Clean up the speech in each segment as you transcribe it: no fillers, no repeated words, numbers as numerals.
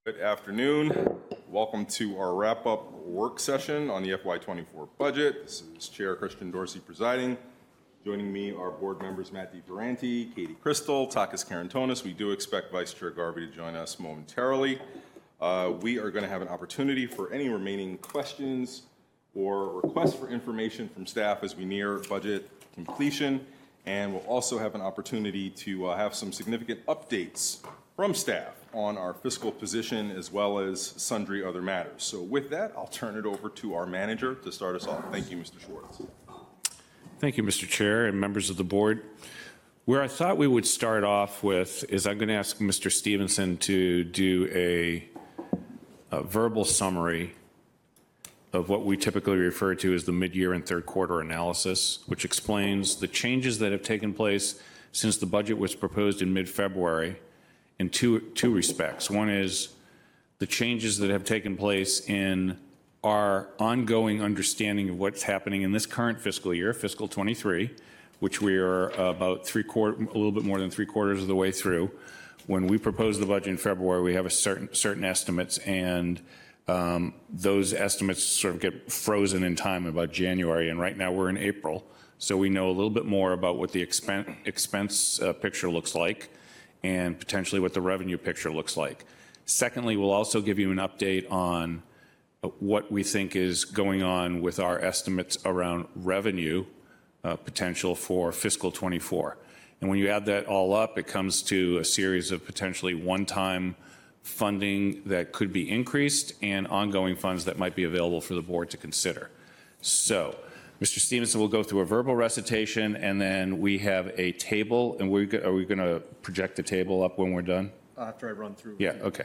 Good afternoon. Welcome to our wrap-up work session on the FY24 budget. This is Chair Christian Dorsey presiding. Joining me are board members Matt DiFerranti, Katie Crystal, Takis Karantonis. We do expect Vice Chair Garvey to join us momentarily. We are going to have an opportunity for any remaining questions or requests for information from staff as we near budget completion. And we'll also have an opportunity to have some significant updates from staff on our fiscal position as well as sundry other matters. So with that, I'll turn it over to our manager to start us off. Thank you, Mr. Schwartz. Thank you, Mr. Chair and members of the board. Where I thought we would start off with is I'm going to ask Mr. Stevenson to do a verbal summary of what we typically refer to as the mid-year and third quarter analysis, which explains the changes that have taken place since the budget was proposed in mid-February in two respects. One is the changes that have taken place in our ongoing understanding of what's happening in this current fiscal year, fiscal 23, which we are about a little bit more than three-quarters of the way through. When we proposed the budget in February, we have a certain estimates, and those estimates sort of get frozen in time about January, and right now we're in April. So we know a little bit more about what the expense picture looks like and potentially what the revenue picture looks like. Secondly, we'll also give you an update on what we think is going on with our estimates around revenue potential for fiscal 24. And when you add that all up, it comes to a series of potentially one-time funding that could be increased and ongoing funds that might be available for the board to consider. So Mr. Stevenson will go through a verbal recitation, and then we have a table. And are we going to project the table up when we're done? After I run through. Yeah, okay.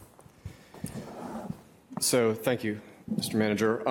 So thank you, Mr. Manager.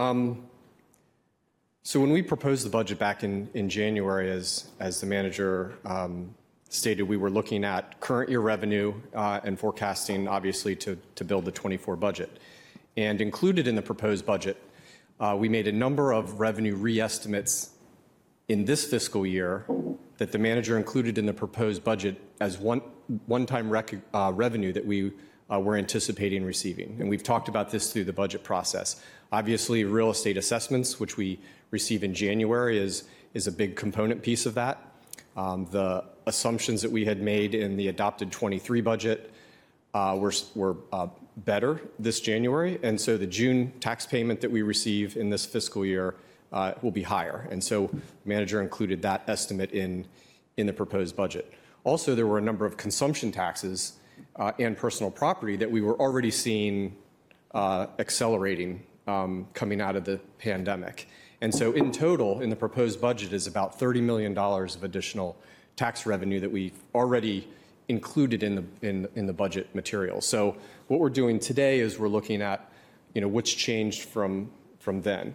So when we proposed the budget back in January, as the manager stated, we were looking at current year revenue and forecasting, obviously, to build the 24 budget. And included in the proposed budget, we made a number of revenue re-estimates in this fiscal year that the manager included in the proposed budget as one-time revenue that we were anticipating receiving. And we've talked about this through the budget process. Obviously, real estate assessments, which we receive in January, is a big component piece of that. The assumptions that we had made in the adopted 23 budget were better this January, and so the June tax payment that we receive in this fiscal year will be higher. And so the manager included that estimate in the proposed budget. Also, there were a number of consumption taxes and personal property that we were already seeing accelerating coming out of the pandemic. And so in total, in the proposed budget is about $30 million of additional tax revenue that we've already included in the budget material. So what we're doing today is we're looking at, what's changed from then.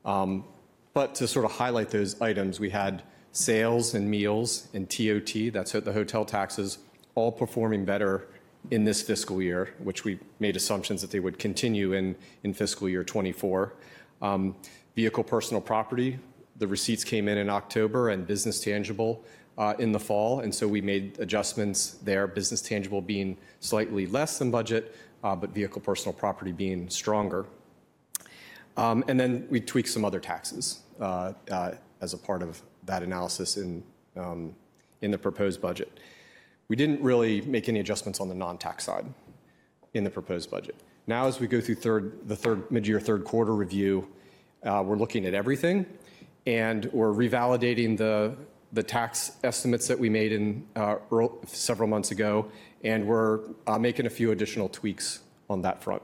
But to sort of highlight those items, we had sales and meals and TOT, that's the hotel taxes, all performing better in this fiscal year, which we made assumptions that they would continue in fiscal year 24. Vehicle personal property, the receipts came in October, and business tangible in the fall, and so we made adjustments there, business tangible being slightly less than budget, but vehicle personal property being stronger. And then we tweaked some other taxes as a part of that analysis in the proposed budget. We didn't really make any adjustments on the non-tax side in the proposed budget. Now, as we go through the mid-year third quarter review, we're looking at everything, and we're revalidating the tax estimates that we made several months ago, and we're making a few additional tweaks on that front.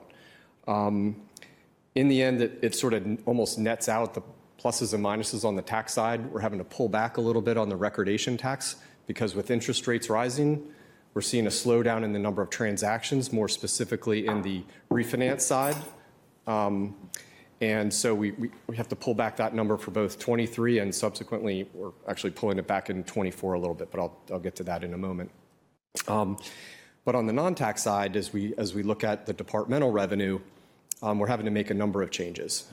In the end, it sort of almost nets out the pluses and minuses on the tax side. We're having to pull back a little bit on the recordation tax because with interest rates rising, we're seeing a slowdown in the number of transactions, more specifically in the refinance side. And so we have to pull back that number for both 23 and subsequently we're actually pulling it back in 24 a little bit, but I'll get to that in a moment. But on the non-tax side, as we look at the departmental revenue, we're having to make a number of changes.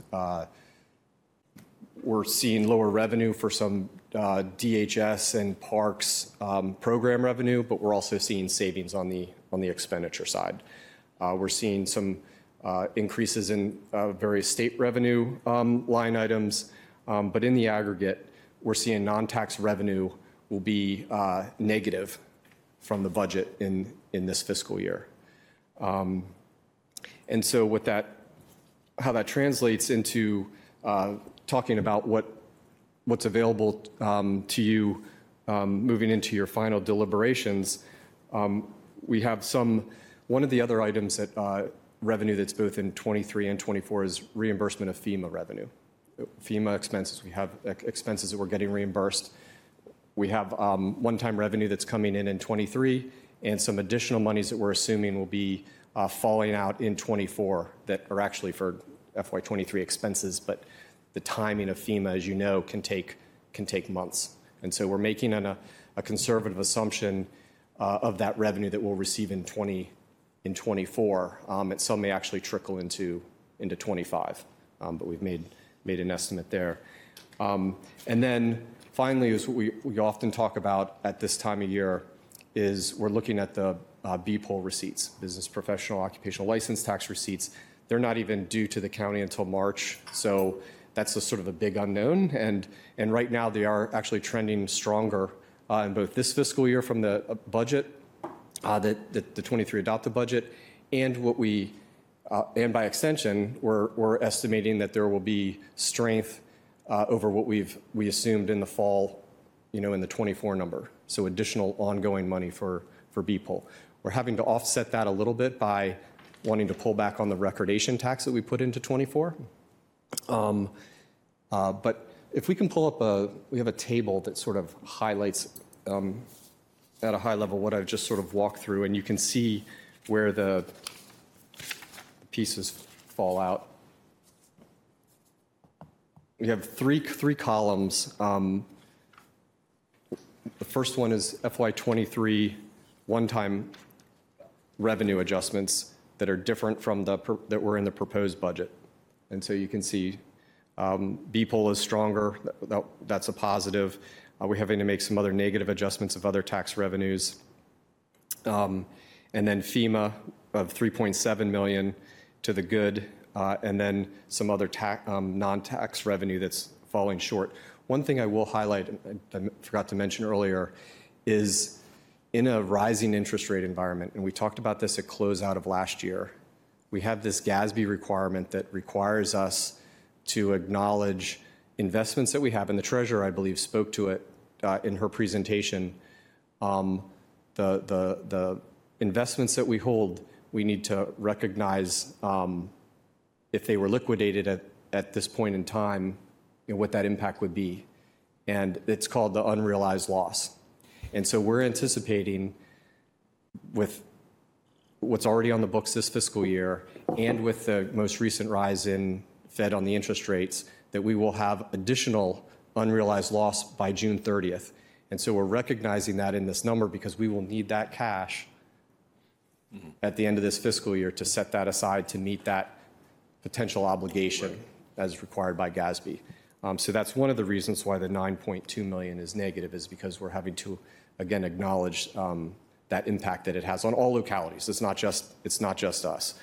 We're seeing lower revenue for some DHS and parks program revenue, but we're also seeing savings on the expenditure side. We're seeing some increases in various state revenue line items. But in the aggregate, we're seeing non-tax revenue will be negative from the budget in this fiscal year. And so what how that translates into talking about what's available to you moving into your final deliberations, we have one of the other items that revenue that's both in 23 and 24 is reimbursement of FEMA revenue. FEMA expenses, we have expenses that we're getting reimbursed. We have one-time revenue that's coming in 23, and some additional monies that we're assuming will be falling out in 24 that are actually for FY23 expenses, but the timing of FEMA, as you know, can take months. And so we're making a conservative assumption of that revenue that we'll receive in 24. And some may actually trickle into 25, but we've made an estimate there. And then finally, is what we often talk about at this time of year is we're looking at the BPOL receipts, business professional occupational license tax receipts. They're not even due to the county until March, so that's a sort of a big unknown. And right now they are actually trending stronger in both this fiscal year from the budget, the 23 adopted budget, and and by extension, we're estimating that there will be strength over what we assumed in the fall, in the 24 number. So additional ongoing money for BPOL. We're having to offset that a little bit by wanting to pull back on the recordation tax that we put into 24. But if we can pull up we have a table that sort of highlights at a high level what I've just sort of walked through, and you can see where the pieces fall out. We have three columns. The first one is FY23 one-time revenue adjustments that are different from that were in the proposed budget. And so you can see BPOL is stronger. That's a positive. We're having to make some other negative adjustments of other tax revenues. And then FEMA of $3.7 million to the good, and then some other non-tax revenue that's falling short. One thing I will highlight, I forgot to mention earlier, is in a rising interest rate environment, and we talked about this at closeout of last year, we have this GASB requirement that requires us to acknowledge investments that we have, and the treasurer, I believe, spoke to it in her presentation. The investments that we hold, we need to recognize if they were liquidated at this point in time, what that impact would be. And it's called the unrealized loss. And so we're anticipating with what's already on the books this fiscal year and with the most recent rise in Fed on the interest rates, that we will have additional unrealized loss by June 30th. And so we're recognizing that in this number because we will need that cash at the end of this fiscal year to set that aside to meet that potential obligation as required by GASB. So that's one of the reasons why the $9.2 million is negative, is because we're having to, again, acknowledge that impact that it has on all localities. It's not just us.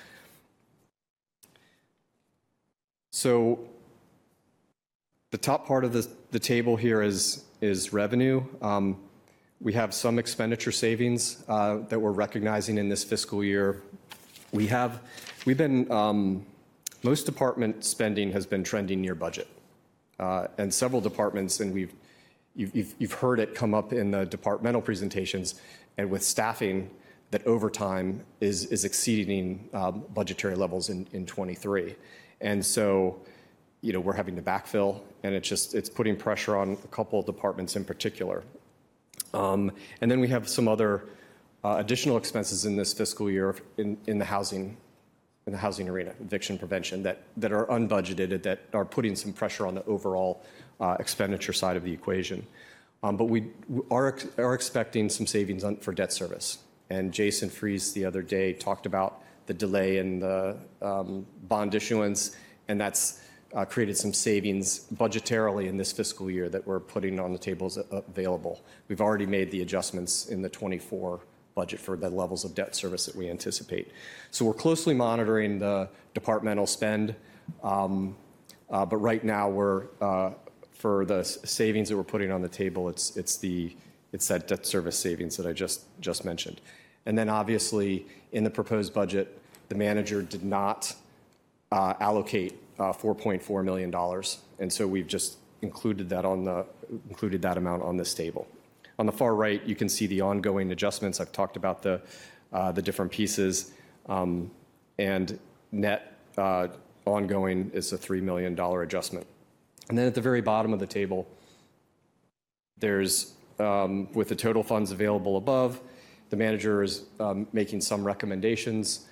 So the top part of the table here is revenue. We have some expenditure savings that we're recognizing in this fiscal year. Most department spending has been trending near budget. And several departments, and you've heard it come up in the departmental presentations, and with staffing, that overtime is exceeding budgetary levels in 23. And so, we're having to backfill, and it's putting pressure on a couple of departments in particular. And then we have some other additional expenses in this fiscal year in the housing arena, eviction prevention, that are unbudgeted, that are putting some pressure on the overall expenditure side of the equation. But we are expecting some savings for debt service. And Jason Fries the other day talked about the delay in the bond issuance, and that's created some savings budgetarily in this fiscal year that we're putting on the tables available. We've already made the adjustments in the 24 budget for the levels of debt service that we anticipate. So we're closely monitoring the departmental spend, but right now we're for the savings that we're putting on the table, it's that debt service savings that I just mentioned. And then obviously in the proposed budget, the manager did not allocate $4.4 million, and so we've just included that amount on this table. On the far right, you can see the ongoing adjustments. I've talked about the different pieces, and net ongoing is a $3 million adjustment. And then at the very bottom of the table, there's, with the total funds available above, the manager is making some recommendations,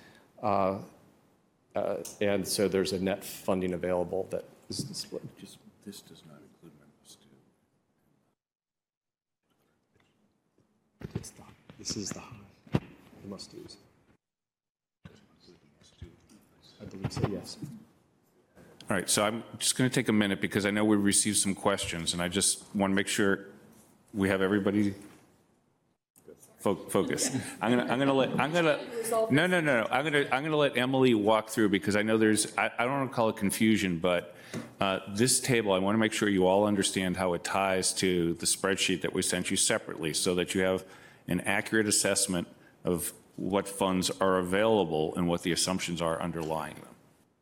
and so there's a net funding available that is displayed. This does not include members too. This is the high, the must-dos. I believe so, yes. All right, so I'm just going to take a minute because I know we received some questions, and I just want to make sure we have everybody focus. I'm gonna let Emily walk through because I know I don't want to call it confusion, but this table, I want to make sure you all understand how it ties to the spreadsheet that we sent you separately so that you have an accurate assessment of what funds are available and what the assumptions are underlying them.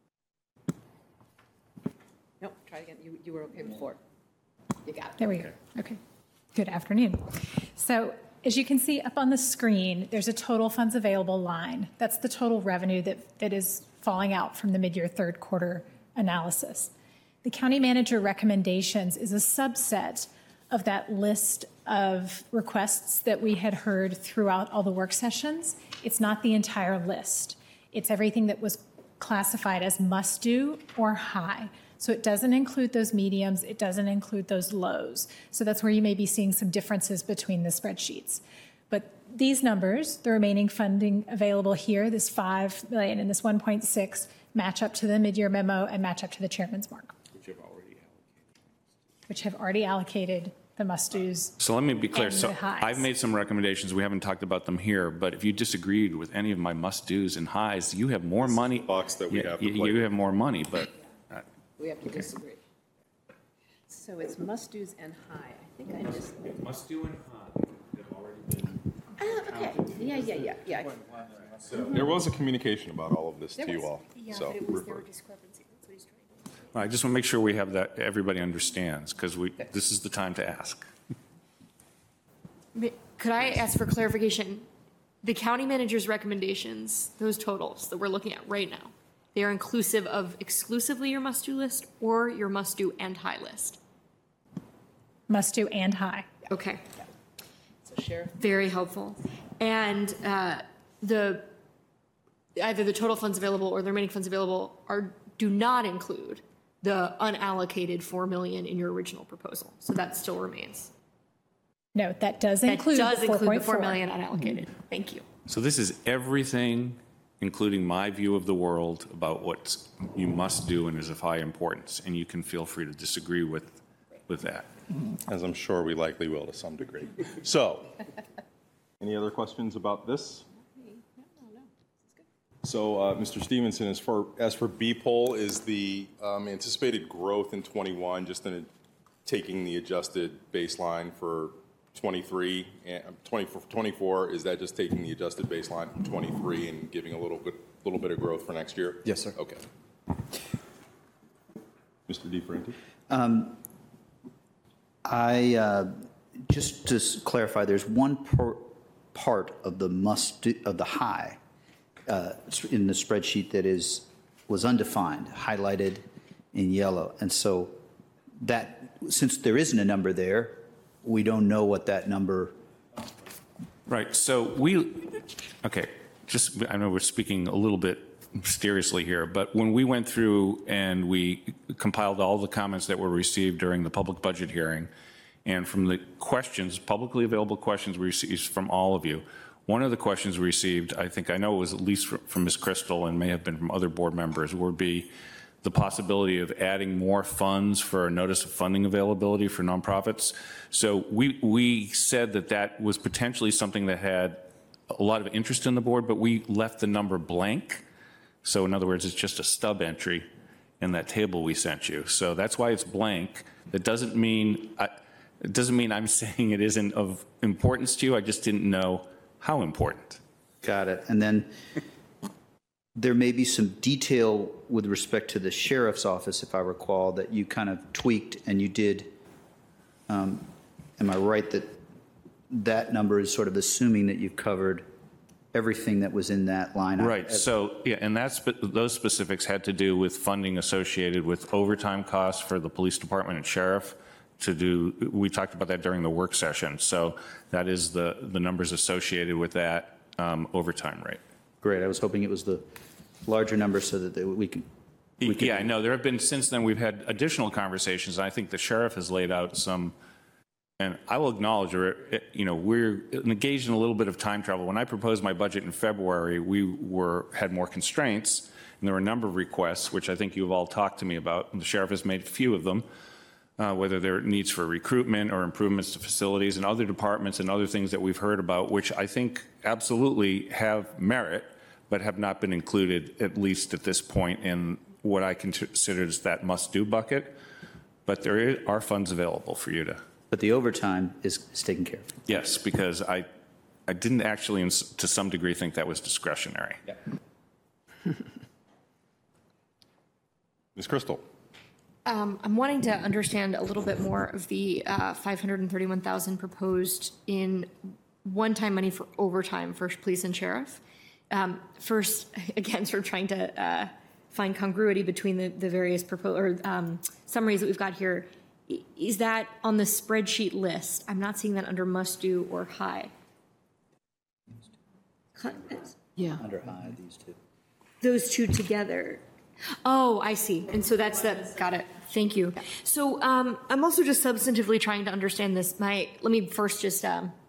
Nope, try again. You were okay before. You got it. There we go. Okay. Good afternoon. So as you can see up on the screen, there's a total funds available line. That's the total revenue that is falling out from the mid-year third quarter analysis. The county manager recommendations is a subset of that list of requests that we had heard throughout all the work sessions. It's not the entire list. It's everything that was classified as must do or high. So it doesn't include those mediums, it doesn't include those lows. So that's where you may be seeing some differences between the spreadsheets. But these numbers, the remaining funding available here, this $5 million and this 1.6, match up to the mid-year memo and match up to the chairman's mark. Which have already allocated the must-dos. So let me be clear. And So the highs. I've made some recommendations. We haven't talked about them here, but if you disagreed with any of my must-dos and highs, you have more money. box that we have to play You with. have more money, but We have to disagree. So it's must-dos and high. I think I just, must-do and high have already been. okay. Yeah. There was a communication about all of this There to you was. all. Yeah, So but it was, there were revert. discrepancies. That's what he's trying to do. I just want to make sure we have that, everybody understands, because this is the time to ask. Could I ask for clarification? The county manager's recommendations, those totals that we're looking at right now, they are inclusive of exclusively your must-do list or your must-do and high list? Must-do and high. Okay, So Sheriff, very helpful. And either the total funds available or the remaining funds available do not include the unallocated $4 million in your original proposal. So that still remains. No, that does That include does the include the 4.4. $4 million unallocated. Thank you. So this is everything, including my view of the world about what you must do and is of high importance, and you can feel free to disagree with that. As I'm sure we likely will to some degree. So, any other questions about this? So, Mr. Stevenson, as for B-poll, is the anticipated growth in 21 just in taking the adjusted baseline for 23 and 24? Is that just taking the adjusted baseline from 23 and giving a little bit of growth for next year? Yes, sir. Okay. Mr. DeFerenti? Just to clarify, there's one part of the high in the spreadsheet that was undefined, highlighted in yellow, and so that since there isn't a number there, we don't know what that number. Right, so I know we're speaking a little bit mysteriously here, but when we went through and we compiled all the comments that were received during the public budget hearing, and from the questions, publicly available questions we received from all of you, one of the questions we received, I know it was at least from Ms. Crystal and may have been from other board members, would be the possibility of adding more funds for a notice of funding availability for nonprofits. So we said that was potentially something that had a lot of interest in the board, but we left the number blank. So in other words, it's just a stub entry in that table we sent you. So that's why it's blank. That doesn't mean, it doesn't mean I'm saying it isn't of importance to you. I just didn't know how important. Got it. And then there may be some detail with respect to the sheriff's office, if I recall, that you kind of tweaked and you did. Am I right that that number is sort of assuming that you've covered everything that was in that line? Right. So, yeah, and those specifics had to do with funding associated with overtime costs for the police department and sheriff we talked about that during the work session. So that is the numbers associated with that overtime rate. Great. I was hoping it was the larger number so that we could. Yeah, I know. There have been, since then, we've had additional conversations. I think the sheriff has laid out some, and I will acknowledge, we're engaged in a little bit of time travel. When I proposed my budget in February, we had more constraints, and there were a number of requests, which I think you've all talked to me about. And the sheriff has made a few of them, whether there are needs for recruitment or improvements to facilities and other departments and other things that we've heard about, which I think absolutely have merit, but have not been included, at least at this point, in what I consider is that must-do bucket. But there are funds available for you to. But the overtime is taken care of. Yes, because I didn't actually, to some degree, think that was discretionary. Yeah. Ms. Crystal. I'm wanting to understand a little bit more of the $531,000 proposed in one-time money for overtime for police and sheriff. First, again, sort of trying to find congruity between the various summaries that we've got here. Is that on the spreadsheet list? I'm not seeing that under must do or high. Yeah. Under high, these two. Those two together. Oh, I see. And so that's got it. Thank you. So I'm also just substantively trying to understand this. Let me first just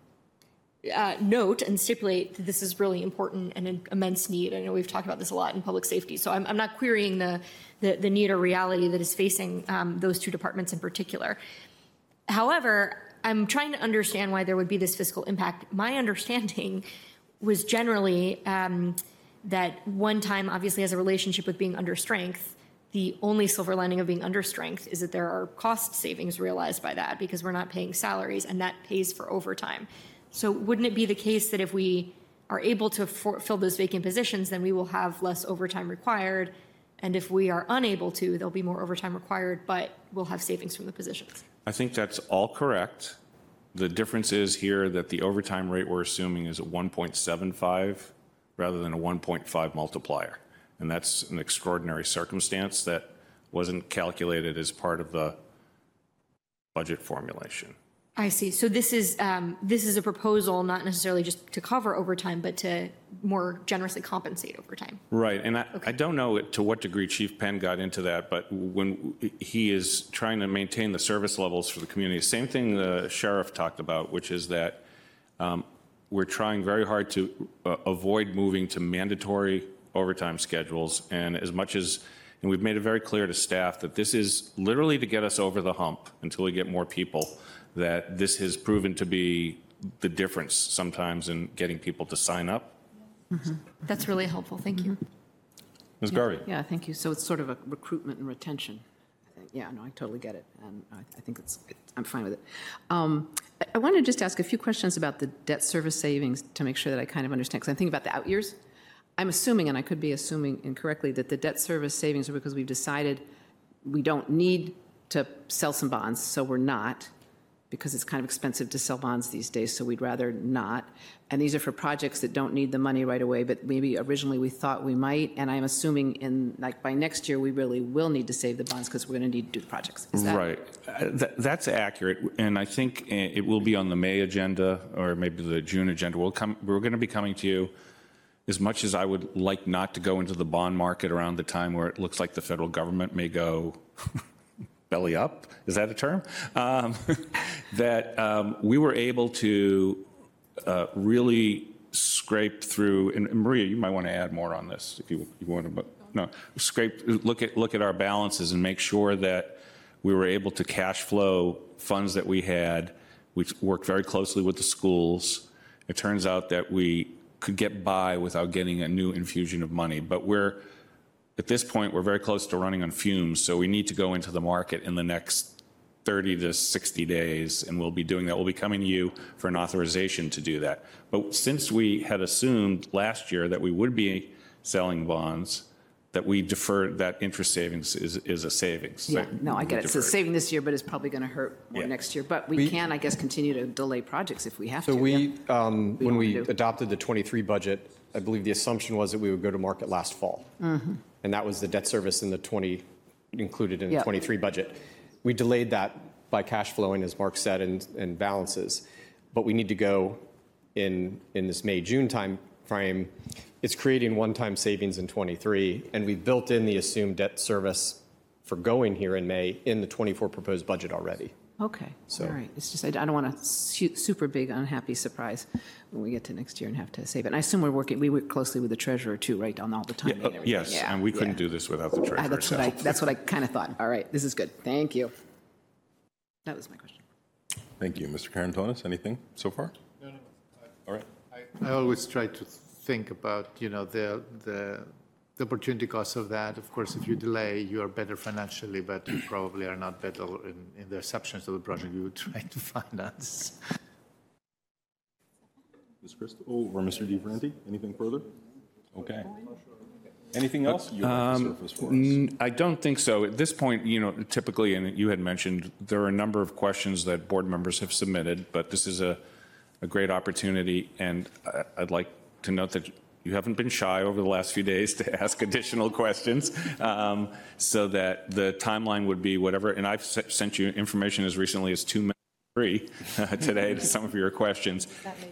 note and stipulate that this is really important and an immense need. I know we've talked about this a lot in public safety, so I'm not querying the need or reality that is facing those two departments in particular. However, I'm trying to understand why there would be this fiscal impact. My understanding was generally that one time obviously has a relationship with being under strength. The only silver lining of being under strength is that there are cost savings realized by that because we're not paying salaries, and that pays for overtime. So wouldn't it be the case that if we are able to fill those vacant positions, then we will have less overtime required, and if we are unable to, there'll be more overtime required, but we'll have savings from the positions? I think that's all correct. The difference is here that the overtime rate we're assuming is at 1.75 rather than a 1.5 multiplier. And that's an extraordinary circumstance that wasn't calculated as part of the budget formulation. I see. So this is a proposal not necessarily just to cover overtime, but to more generously compensate overtime. Right. And I don't know to what degree Chief Penn got into that, but when he is trying to maintain the service levels for the community, same thing the sheriff talked about, which is that we're trying very hard to avoid moving to mandatory overtime schedules. And and we've made it very clear to staff that this is literally to get us over the hump until we get more people, that this has proven to be the difference sometimes in getting people to sign up. Mm-hmm. That's really helpful. Thank you. Ms. Garvey. Yeah, thank you. So it's sort of a recruitment and retention. Yeah, no, I totally get it. And I think I'm fine with it. I want to just ask a few questions about the debt service savings to make sure that I kind of understand, because I'm thinking about the out years. I'm assuming, and I could be assuming incorrectly, that the debt service savings are because we've decided we don't need to sell some bonds, so we're not, because it's kind of expensive to sell bonds these days, so we'd rather not. And these are for projects that don't need the money right away, but maybe originally we thought we might, and I'm assuming by next year we really will need to save the bonds because we're going to need to do the projects. Is that right? That's accurate, and I think it will be on the May agenda or maybe the June agenda. We're going to be coming to you. As much as I would like not to go into the bond market around the time where it looks like the federal government may go belly up, is that a term? We were able to really scrape through, and Maria, you might want to add more on this if you want to, but no, look at our balances and make sure that we were able to cash flow funds that we had. We worked very closely with the schools. It turns out that we could get by without getting a new infusion of money. But at this point, we're very close to running on fumes, so we need to go into the market in the next 30 to 60 days, and we'll be doing that. We'll be coming to you for an authorization to do that. But since we had assumed last year that we would be selling bonds, that we deferred, that interest savings is a savings. Yeah, no, I get it. So Deferred. saving this year, but it's probably going to hurt more Yeah. next year. But we can, I guess, continue to delay projects if we have to. So yeah. when we do. adopted the '23 budget, I believe the assumption was that we would go to market last fall. And that was the debt service in the included in the Yeah. '23 budget. We delayed that by cash flowing, as Mark said, and balances. But we need to go in this May, June time frame. It's creating one-time savings in '23, and we built in the assumed debt service for going here in May in the '24 proposed budget already. Okay, So- all right. It's just, I don't want a super big unhappy surprise when we get to next year and have to save it. And I assume we work closely with the treasurer too, right, on all the timing and everything? Yes, Yeah, and we couldn't yeah. do this without the treasurer. That's what I kind of thought. All right, this is good. Thank you. That was my question. Thank you. Mr. Karantonis, anything so far? No. All right. I always try to think about, the opportunity cost of that. Of course, if you delay, you are better financially, but you probably are not better in the assumptions of the project you would try to finance. Ms. Crystal or Mr. DiFerenti, anything further? Okay. Anything else you'd like to surface for us? I don't think so. At this point, typically, and you had mentioned, there are a number of questions that board members have submitted, but this is a great opportunity, and I'd like to note that you haven't been shy over the last few days to ask additional questions, so that the timeline would be whatever, and I've sent you information as recently as 2 minutes today to some of your questions.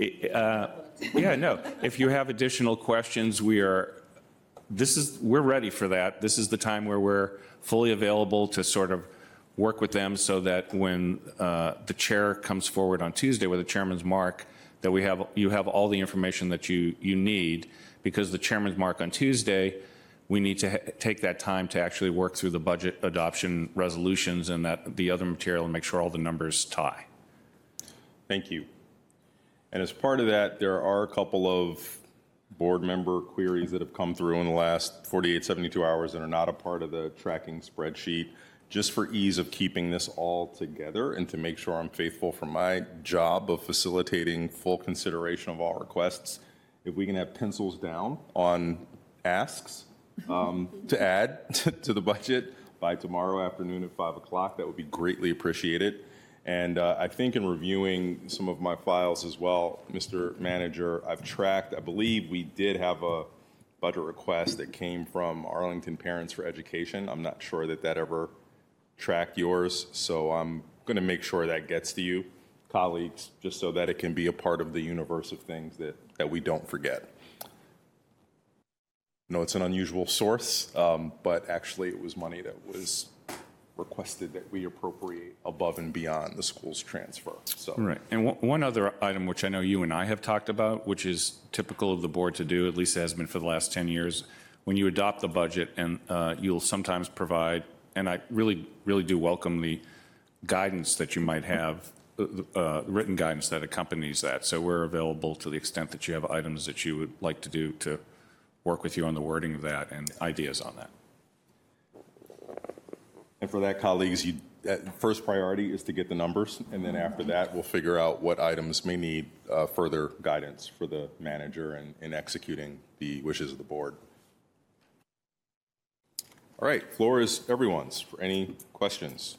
If you have additional questions, we're ready for that. This is the time where we're fully available to sort of work with them so that when the chair comes forward on Tuesday with the chairman's mark, that you have all the information that you need, because the chairman's mark on Tuesday, we need to take that time to actually work through the budget adoption resolutions and the other material and make sure all the numbers tie. Thank you. And as part of that, there are a couple of board member queries that have come through in the last 48, 72 hours that are not a part of the tracking spreadsheet. Just for ease of keeping this all together and to make sure I'm faithful for my job of facilitating full consideration of all requests, if we can have pencils down on asks to add to the budget by tomorrow afternoon at 5 o'clock, that would be greatly appreciated. And I think in reviewing some of my files as well, Mr. Manager, I've tracked, I believe we did have a budget request that came from Arlington Parents for Education. I'm not sure that ever tracked yours, so I'm going to make sure that gets to you, colleagues, just so that it can be a part of the universe of things that we don't forget. I know it's an unusual source, but actually it was money that was requested that we appropriate above and beyond the school's transfer. So. Right. And one other item, which I know you and I have talked about, which is typical of the board to do, at least it has been for the last 10 years, when you adopt the budget, and you'll sometimes provide, and I really, really do welcome the guidance that you might have, written guidance that accompanies that. So we're available to the extent that you have items that you would like to do to work with you on the wording of that and ideas on that. And for that, colleagues, first priority is to get the numbers, and then after that, we'll figure out what items may need further guidance for the manager in executing the wishes of the board. All right, floor is everyone's for any questions.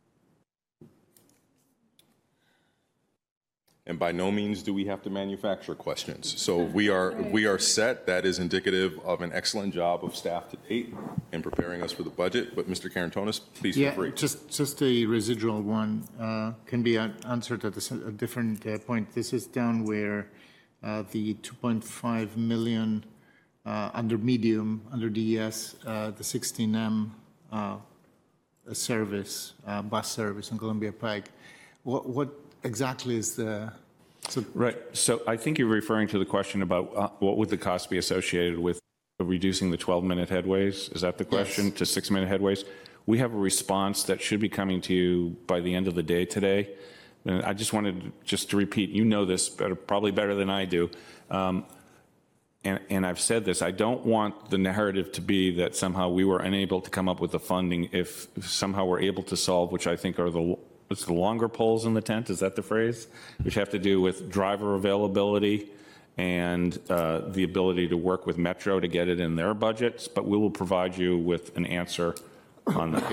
And by no means do we have to manufacture questions. So we are set. That is indicative of an excellent job of staff to date in preparing us for the budget. But Mr. Karantonis, please feel free. Just a residual one can be answered at a different point. This is down where the 2.5 million under medium, under DES, the 16M service, bus service in Columbia Pike. What exactly is the... Right. So I think you're referring to the question about what would the cost be associated with reducing the 12-minute headways? Is that the question? Yes. To 6-minute headways? We have a response that should be coming to you by the end of the day today. And I just wanted to repeat, you know this probably better than I do. and I've said this, I don't want the narrative to be that somehow we were unable to come up with the funding if somehow we're able to solve, which I think are the longer poles in the tent, is that the phrase? Which have to do with driver availability and the ability to work with Metro to get it in their budgets, but we will provide you with an answer on that. Okay.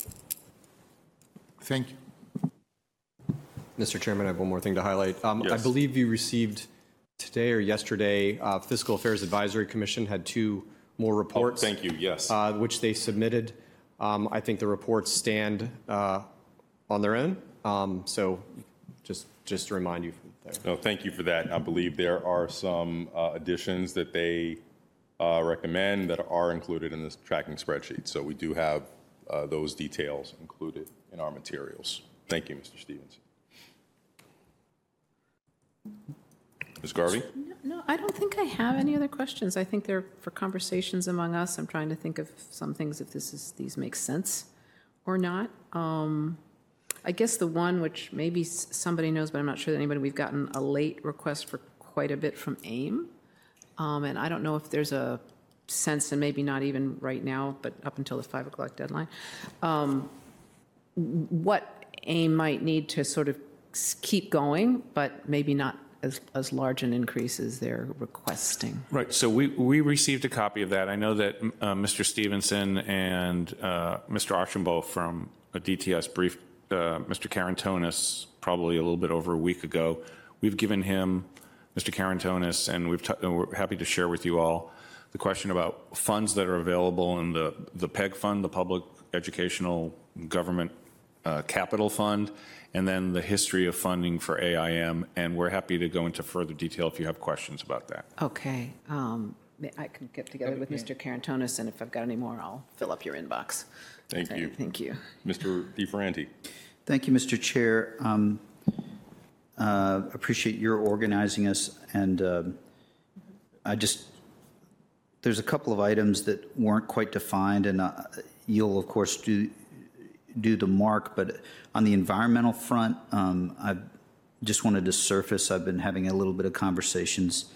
Thank you. Mr. Chairman, I have one more thing to highlight. I Yes. believe you received today or yesterday, Fiscal Affairs Advisory Commission had 2 more reports. Thank you, yes. Which they submitted. I think the reports stand on their own. So just to remind you from there. No, thank you for that. I believe there are some additions that they recommend that are included in this tracking spreadsheet. So we do have those details included in our materials. Thank you, Mr. Stevenson. Ms. Garvey? No, I don't think I have any other questions. I think they're for conversations among us. I'm trying to think of some things, if these make sense or not. I guess the one which maybe somebody knows, but I'm not sure that anybody, we've gotten a late request for quite a bit from AIM. And I don't know if there's a sense, and maybe not even right now, but up until the 5 o'clock deadline, what AIM might need to sort of keep going, but maybe not as large an increase as they're requesting. Right, so we received a copy of that. I know that Mr. Stevenson and Mr. Archambault from DTS briefed Mr. Carantonis probably a little bit over a week ago. We've given him, Mr. Carantonis, and we're happy to share with you all the question about funds that are available in the PEG fund, the Public Educational Government Capital Fund, and then the history of funding for AIM, and we're happy to go into further detail if you have questions about that. Okay. I can get together with Mr. Carantonis, and if I've got any more, I'll fill up your inbox. Thank you. Thank you. Mr. DeFerranti? Thank you, Mr. Chair. Appreciate your organizing us, and there's a couple of items that weren't quite defined, and you'll, of course, do the mark, but on the environmental front, I just wanted to surface, I've been having a little bit of conversations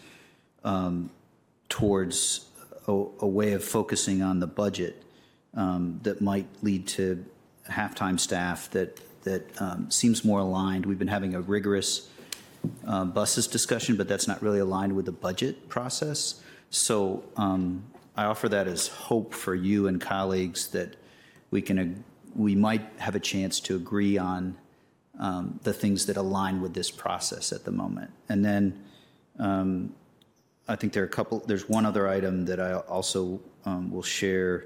towards a way of focusing on the budget that might lead to half-time staff that seems more aligned. We've been having a rigorous buses discussion, but that's not really aligned with the budget process. So I offer that as hope for you and colleagues that we might have a chance to agree on the things that align with this process at the moment. And then I think there's one other item that I also will share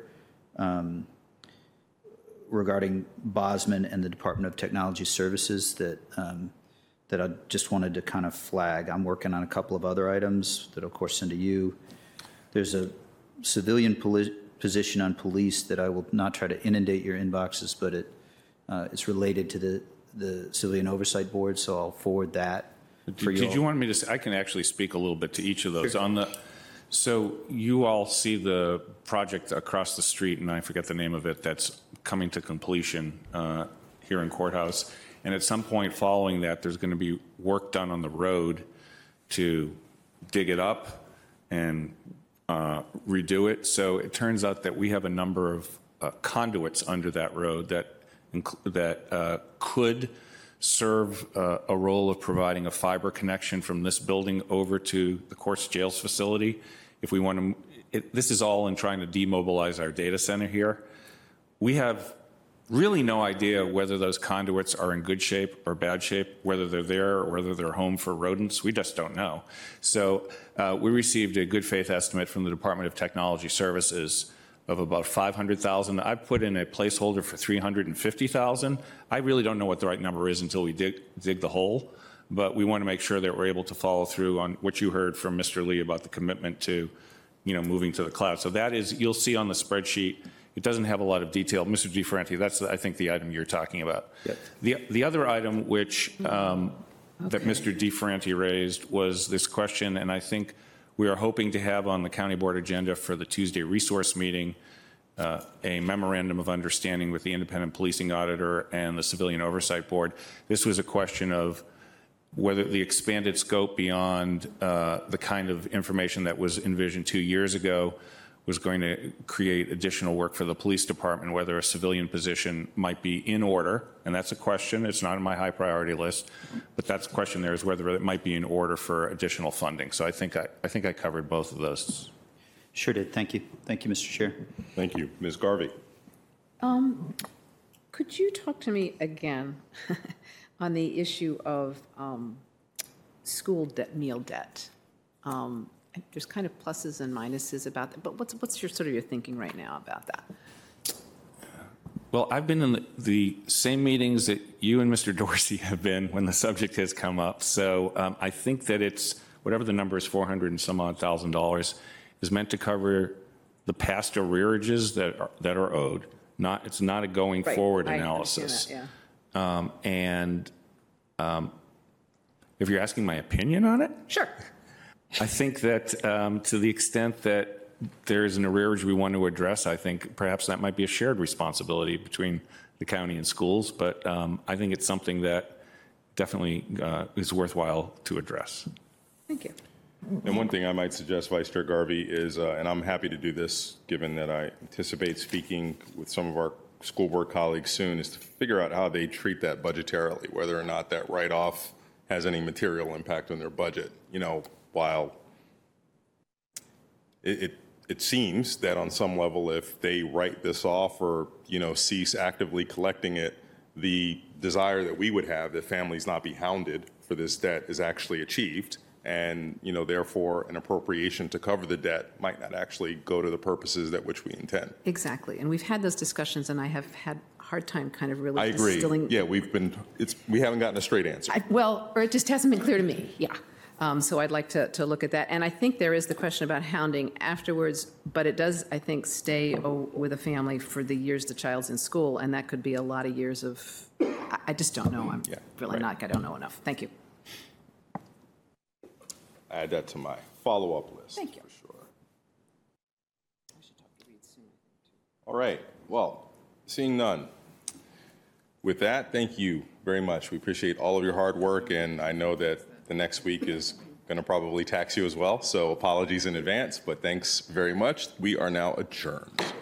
regarding Bosman and the Department of Technology Services that I just wanted to kind of flag. I'm working on a couple of other items that, of course, send to you. There's a civilian position on police that I will not try to inundate your inboxes, but it's related to the Civilian Oversight Board, so I'll forward that for you. Did you want me to say, I can actually speak a little bit to each of those. Sure. So you all see the project across the street, and I forget the name of it, that's coming to completion here in Courthouse. And at some point following that, there's going to be work done on the road to dig it up and redo it. So it turns out that we have a number of conduits under that road that could serve a role of providing a fiber connection from this building over to the Courts Jails facility. If we want to, this is all in trying to demobilize our data center here. We have really no idea whether those conduits are in good shape or bad shape, whether they're there or whether they're home for rodents. We just don't know. So we received a good faith estimate from the Department of Technology Services of about $500,000. I've put in a placeholder for $350,000. I really don't know what the right number is until we dig the hole, but we want to make sure that we're able to follow through on what you heard from Mr. Lee about the commitment to, moving to the cloud. So that is, you'll see on the spreadsheet, it doesn't have a lot of detail. Mr. DeFerranti, that's, I think, the item you're talking about. Yep. The other item which that Mr. DeFerranti raised was this question, and I think we are hoping to have on the county board agenda for the Tuesday resource meeting a memorandum of understanding with the independent policing auditor and the Civilian Oversight Board. This was a question of whether the expanded scope beyond the kind of information that was envisioned 2 years ago was going to create additional work for the police department, whether a civilian position might be in order, and that's a question. It's not on my high priority list, but that's a question there is whether it might be in order for additional funding. So I think I covered both of those. Sure did. Thank you. Thank you, Mr. Chair. Thank you. Ms. Garvey? Could you talk to me again on the issue of school debt, meal debt? There's kind of pluses and minuses about that, but what's your sort of your thinking right now about that? Well, I've been in the same meetings that you and Mr. Dorsey have been when the subject has come up. So I think that it's, whatever the number is, 400 and some odd $1,000, is meant to cover the past arrearages that are owed. It's not a going forward analysis. I understand that, If you're asking my opinion on it, Sure. I think that to the extent that there is an arrearage we want to address, I think perhaps that might be a shared responsibility between the county and schools, but I think it's something that definitely is worthwhile to address. Thank you. And one thing I might suggest, Vice Chair Garvey, is, and I'm happy to do this, given that I anticipate speaking with some of our school board colleagues soon, is to figure out how they treat that budgetarily, whether or not that write-off has any material impact on their budget. You know, while it seems that on some level, if they write this off or, you know, cease actively collecting it, the desire that we would have that families not be hounded for this debt is actually achieved. And, you know, therefore, an appropriation to cover the debt might not actually go to the purposes that which we intend. Exactly. And we've had those discussions, and I have had a hard time kind of really I agree. distilling. Yeah, we haven't gotten a straight answer. Well, or it just hasn't been clear to me, yeah. So I'd like to look at that. And I think there is the question about hounding afterwards, but it does, I think, stay with a family for the years the child's in school, and that could be a lot of years of, I just don't know. I'm really not, I don't know enough. Thank you. Add that to my follow-up list. Thank you. For sure. All right. Well, seeing none. With that, thank you very much. We appreciate all of your hard work, and I know that the next week is going to probably tax you as well, so apologies in advance, but thanks very much. We are now adjourned.